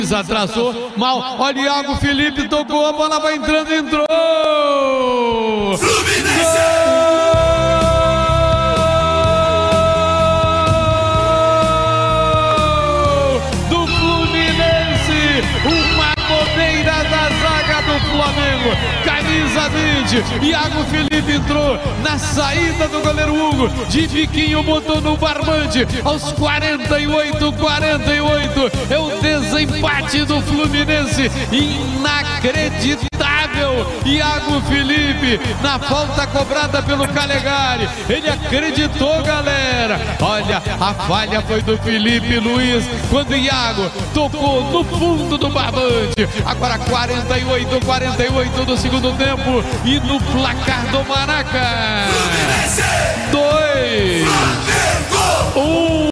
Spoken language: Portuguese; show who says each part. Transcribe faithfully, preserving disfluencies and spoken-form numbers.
Speaker 1: Atrasou, mal, olha o Iago Felipe, tocou, a bola vai entrando, entrou! Fluminense! Gol do Fluminense, uma bobeira da zaga do Flamengo, camisa vinte, Iago Felipe entrou na saída do goleiro Hugo, de biquinho botou no barbante, aos quarenta e oito, quarenta e oito, é o desempate do Fluminense, inacreditável, Iago Felipe, na falta cobrada pelo Calegari, ele acreditou, galera, olha, a falha foi do Felipe Luiz, quando Iago tocou no fundo do barbante, agora quarenta e oito, quarenta e oito do segundo tempo, e no placar do Maraca, dois, um.